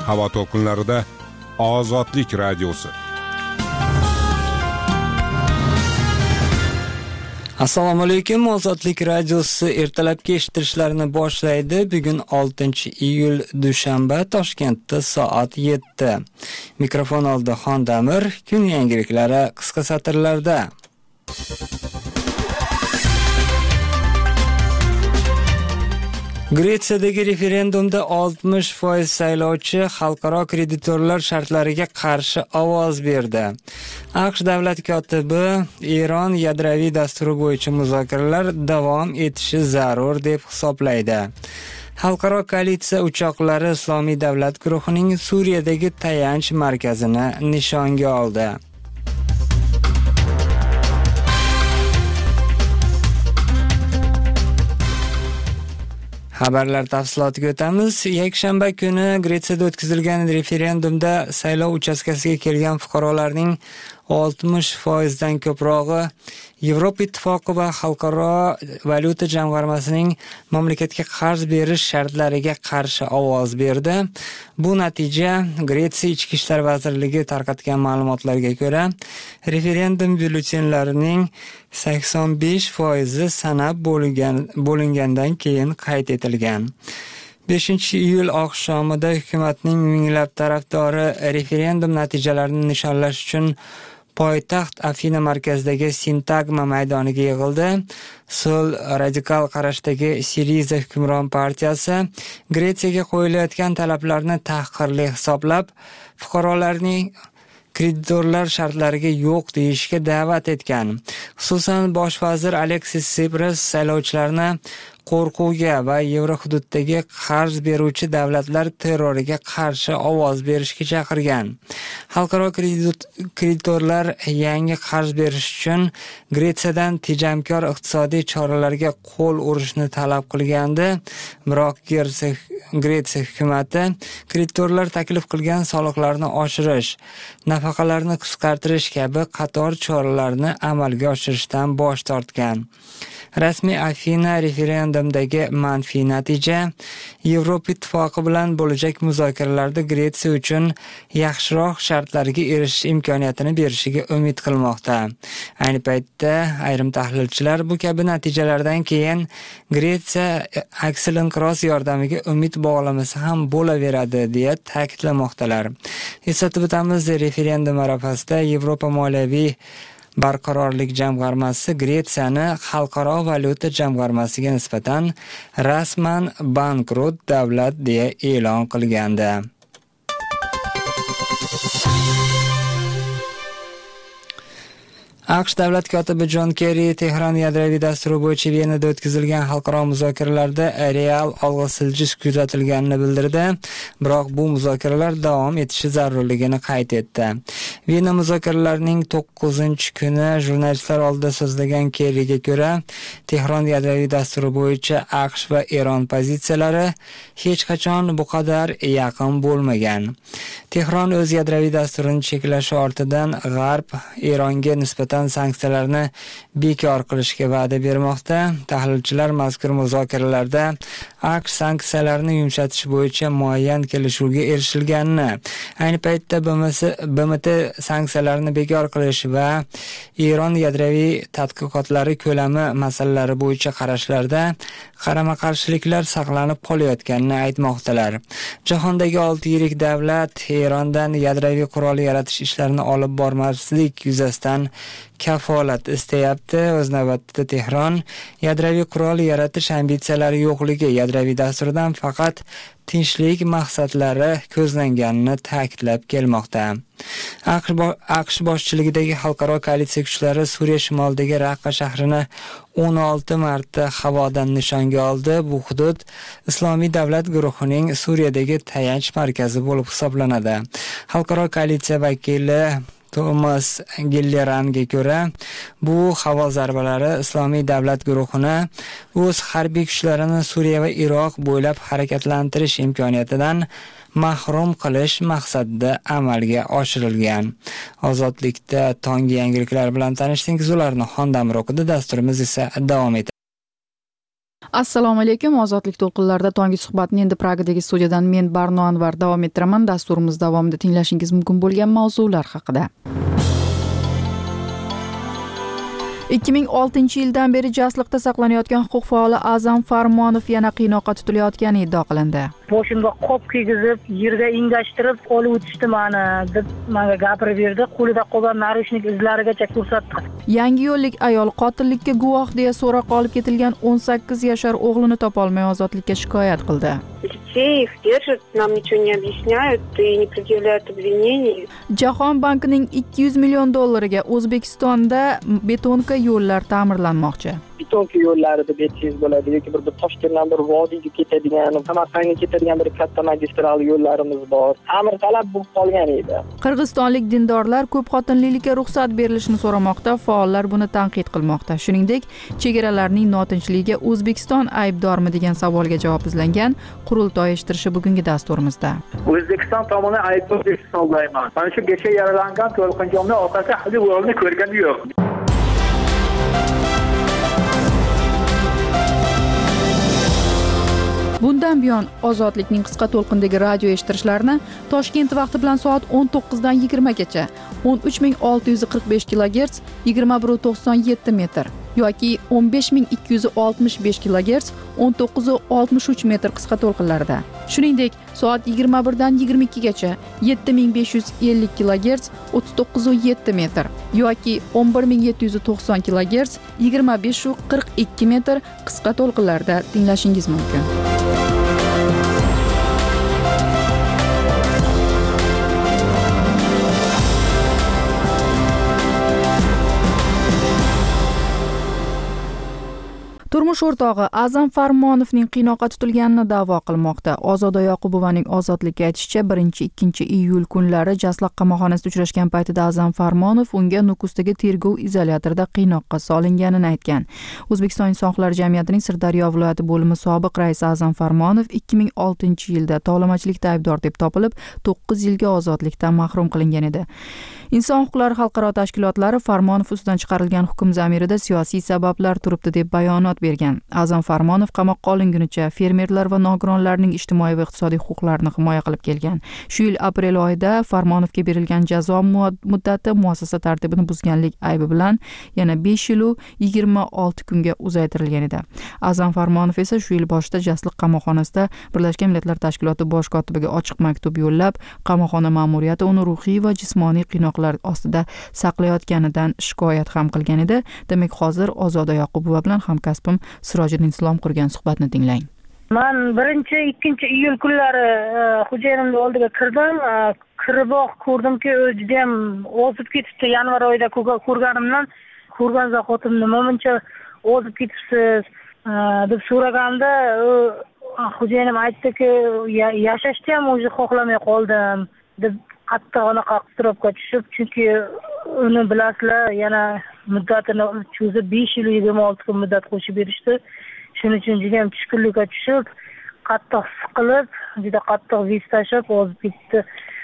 havo to'lqinlarida Ozodlik radiosi. Assalomu alaykum. Ozodlik radiosi ertalabki eshittirishlarni boshlaydi. Bugun 6-iyul dushanba, Toshkentda soat 7. Mikrofon oldida Xondamir. Kun yangiliklari qisqa satrlarda. Gretsiyadagi referendumda 60% saylovchi xalqaro kreditorlar shartlariga qarshi ovoz berdi. AQSh davlat kotibi Eron yadroviy dasturi bo'yicha muzokaralar davom etishi zarur deb hisoblaydi. Xalqaro koalitsiya uchoqlari Islomiy davlat guruhining Suriyadagi tayanch markazini nishonga oldi. Xabarlar tafsilotiga o'tamiz. Yakshanba kuni Gretsiyada o'tkazilgan referendumda saylov uchastkasiga kelgan fuqarolarning 60% dan ko'prog'i Yevropa Ittifoqi va Xalqaro valyuta jamg'armasining mamlakatga qarz berish shartlariga qarshi ovoz berdi. Bu natija Gretsiya Ichki ishlar vazirligi tarqatgan ma'lumotlarga ko'ra, referendum byulletenlarining 85% sanab bo'lingandan keyin qayd etilgan. 5-iyul oqshomida hukumatning minglab tarafdori referendum natijalarini nishonlash uchun poytaxt Afina markazidagi Sintagma maydoniga yig'ildi. So'l radikal qarashdagi Siriza hukmron partiyasi Gretsiyaga qo'yilayotgan talablarni tahqirli hisoblab, fuqarolarning kreditorlar shartlariga yo'q deyishga da'vat etgan. Xususan, bosh vazir Aleksis Tsipras saylovchilarni qo'rquvga va yevro hududdagi qarz beruvchi davlatlar terroriga qarshi ovoz berishga chaqirgan. Xalqaro kreditorlar yangi qarz berish uchun Gretsiyadan tejamkor iqtisodiy choralarga qo'l urishni talab qilgandi. Biroq Gretsiya hukumati kreditorlar taklif qilgan soliqlarni oshirish, nafaqalarni qisqartirish kabi qator choralarni amalga oshirishdan bosh tortgan. Rasmiy Afina referendumdagi manfiy natija Yevropa Ittifoqi bilan bo'lajak muzokaralarda Gretsiya uchun yaxshiroq shartlarga erishish imkoniyatini berishiga umid qilmoqda. Ayni paytda ayrim tahlilchilar bu kabi natijalardan keyin Gretsiya aksil-inqiroz yordamiga umid bog'lamasa ham bo'laveradi deya ta'kidlamoqdalar. Eslatib o'tamiz, referendum arafasida Yevropa moliyaviy barqarorlik jamg'armasi Gretsiyani Xalqaro valyuta jamg'armasiga nisbatan rasman bankrot davlat deya e'lon qilgandi. AQSh davlat kotibi Jon Kerri Tehron yadroviy dasturi bo'yicha Venada o'tkazilgan xalqaro muzokaralarda real olg'a siljish kuzatilganini bildirdi. Biroq bu muzokaralar davom etishi zarurligini qayd etdi. Vena muzokaralarining 9-kuni jurnalistlar oldida so'zlagan Kerriga ko'ra, Tehron yadroviy dasturi bo'yicha AQSh va Eron pozitsiyalari hech qachon bu qadar yaqin bo'lmagan. Tehron o'z yadroviy dasturini cheklashi ortidan G'arb Eronga nisbatan sanksiyalarni bekor qilishga va'da bermoqda. Tahlilchilar mazkur muzokaralarda AQSh sanksiyalarni yumshatish bo'yicha muayyan kelishuvga erishilganini, ayni paytda BMT sanksiyalarni bekor qilish va Eron yadroviy tadqiqotlari ko'lami masalalari bo'yicha qarashlarda qarama-qarshiliklar saqlanib qolayotganini aytmoqdalar. Jahondagi 6 yirik davlat Erondan yadroviy qurol yaratish ishlarini olib bormaslik yuzasidan kafolat istayapti. O'z navbatida Tehron yadroviy qurol yaratish ambitsiyalari yo'qligi, yadroviy dasturdan faqat tinchlik maqsadlari ko'zlanganini ta'kidlab kelmoqda. AQSh boshchiligidagi xalqaro koalitsiya kuchlari Suriya shimolidagi Raqqa shahrini 16 marta havodan nishonga oldi. Bu hudud Islomiy davlat guruhining Suriyadagi tayanch markazi bo'lib hisoblanadi. Xalqaro koalitsiya vakili Thomas Gilleranga ko'ra, bu havo zarbalari Islomiy davlat guruhini o'z harbiy kuchlarini Suriya va Iroq bo'ylab harakatlantirish imkoniyatidan mahrum qilish maqsadida amalga oshirilgan. Ozodlikda tonggi yangiliklar bilan tanishdingiz. Ularni Xondamir o'qidi. Dasturimiz esa davom etadi. Assalomu alaykum. Ozodlik to'lqinlarida tonggi suhbatni endi Pragadagi studiyadan men Barno Anvar davom ettiraman. Dasturimiz davomida tinglashingiz mumkin bo'lgan mavzular haqida. 2006-yildan beri jasliqda saqlanayotgan huquq faoli A'zam Farmonov yana qiynoqqa tutilayotgani iddia qilindi. Boshimga qop kiygizib, yerga engashtirib olib o'tishdi meni deb menga gapirib berdi. Qo'lida qolgan narushnik izlarigacha ko'rsatdi. Yangiyo'llik ayol qotillikka guvoh deya so'roqqa olib ketilgan 18 yashar o'g'lini topolmay ozodlikka shikoyat qildi. Детей их держат, нам ничего не объясняют и не предъявляют обвинений. Jahon bankining 200 million dollariga O'zbekistonda betonka yo'llar ta'mirlanmoqchi. Betonka yo'llari deb aytsangiz bo'ladi yoki bir Toshkentdan bir vodiyga ketadigan, Samarqandga ketadigan bir katta magistral yo'llarimiz bor. Ta'mirtalab bo'lib qolgan edi. Qirg'izistonlik dindorlar ko'p xotinlilikka ruxsat berilishini so'ramoqda, faollar buni tanqid qilmoqda. Shuningdek, chegaralarning notinchligiga O'zbekiston aybdormi degan savolga javob izlangan qurultoy ishtirishi bugungi dasturimizda. O'zbekiston tomoni aybdor deb hisoblayman. Mana shu kecha yaralangan to'lqinjonni orqasida hali o'g'lini ko'rgani yo'q. Bundan buyon Ozodlikning qisqa to'lqindagi radio eshittirishlarini Toshkent vaqti bilan soat 19 dan 20 gacha 13645 kHz 2197 metr yoki 15265 kHz 1963 metr qisqa to'lqinlarida. Shuningdek, soat 21 dan 22 gacha 7550 kHz 39.7 metr yoki 11790 kHz 25.42 metr qisqa to'lqinlarda tinglashingiz mumkin. Turmush o'rtog'i A'zam Farmonovning qiynoqqa tutilganini da'vo qilmoqda. Ozoda Yoqubovaning ozodlikka aytishicha, 1-2 iyul kunlari Jasliq qamoqxonasida uchrashgan paytida A'zam Farmonov unga Nukusdagi tergov izolyatorida qiynoqqa solinganini aytgan. O'zbekiston Inson huquqlari jamiyatining Sirdaryo viloyati bo'limi sobiq raisi A'zam Farmonov 2006-yilda tovlamachilikda aybdor deb topilib, 9 yilga ozodlikdan mahrum qilingan edi. Inson huquqlari xalqaro tashkilotlari Farmonov ustidan chiqarilgan hukm zamirida siyosiy sabablar turibdi deb bayonot bergan. A'zam Farmonov qamoqqa olingunicha fermerlar va nogironlarning ijtimoiy va iqtisodiy huquqlarini himoya qilib kelgan. Shu yil aprel oyida Farmonovga berilgan jazo muddati muassasa tartibini buzganlik aybi bilan yana 5 yil 26 kunga uzaytirilgan edi. A'zam Farmonov esa shu yil boshida Jasliq qamoqxonasida Birlashgan Millatlar Tashkiloti bosh kotibiga ochiq maktub yo'llab, qamoqxona ma'muriyati uni ruhiy va jismoniy qiynoqlar ostida saqlayotganidan shikoyat ham qilgan edi. Demak, hozir Ozoda Yoqubova bilan hamkasbim Sirojiddin Islom qurgan suhbatni tinglang. Men 1-2 iyul kunlari xo'jayinimning oldiga kirdim. Kiriboq ko'rdimki, u juda ham ozib ketibdi. Yanvar oyida ko'rganimdan ko'rgan zahotim nima buncha ozib ketibsiz deb so'raganda, xo'jayinim aytdiki, yashashni ham o'zi xohlamay qoldim deb qattiq anaqa iztirobga tushib, chunki uni bilasizlar, yana muddatini cho'zib 5 yil 26 kun muddat qo'shib berishdi. Shuning uchun juda ham tushkunlikka tushib, qattiq siqilib, juda qattiq vis tashlab ozib ketdi.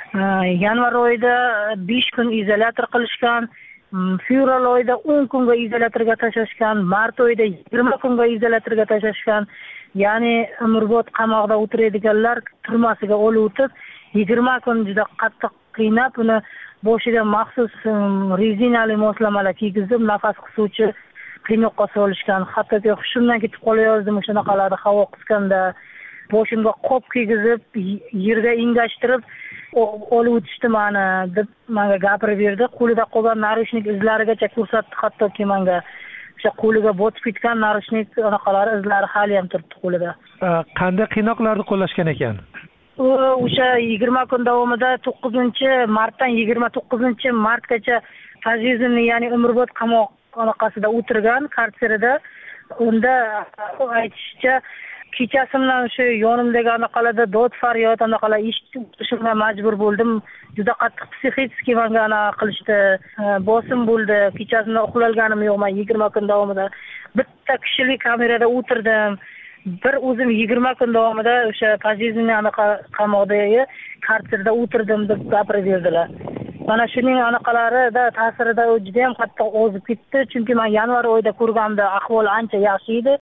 Yanvar oyida 5 kun izolyator qilishgan, fevral oyida 10 kunga izolyatorga tashlashgan, mart oyida 20 kunga izolyatorga tashlashgan. Ya'ni umrbod qamoqda o'tiradiganlar turmasiga olib o'tib 20 kun juda qattiq qiynab, uni boshiga maxsus rezinali moslamalar kiygizib, nafas qisuvchi qiynoqqa solishgan. Hattoki hushimdan ketib qolayozdim o'shanaqalarda havo qisganda. Boshimga qop kiygizib, yerga engashtirib olib o'tishdi meni deb menga gapirib berdi. Qo'lida qolgan narushnik izlarigacha ko'rsatdi, hattoki menga o'sha qo'liga botib ketgan narushnik anaqalari izlari hali ham turibdi qo'lida. Qanday qiynoqlarni qo'llashgan ekan? O'sha 20 kun davomida 9-martdan 29-martgacha fazizmni, ya'ni umrbod qamoq anaqasida o'tirgan, karserida. Unda aytishicha, kechasidan shu yonimdagi anaqalarda dod faryod anaqalar eshitishimga majbur bo'ldim. Juda qattiq psixik menga anaqa qilishdi. Bosim bo'ldi. Kechasidan uxlalganim yo'q. Men 20 kun davomida bitta kishilik kamerada o'tirdim. Bir o'zim 20 kun davomida o'sha fazizmni anaqa qamoqdagi karserda o'tirdim deb gapirib berdilar. Mana shuning anaqalarida ta'sirida u juda ham qattiq ozib ketdi, chunki men yanvar oyida ko'rganda ahvol ancha yaxshi edi.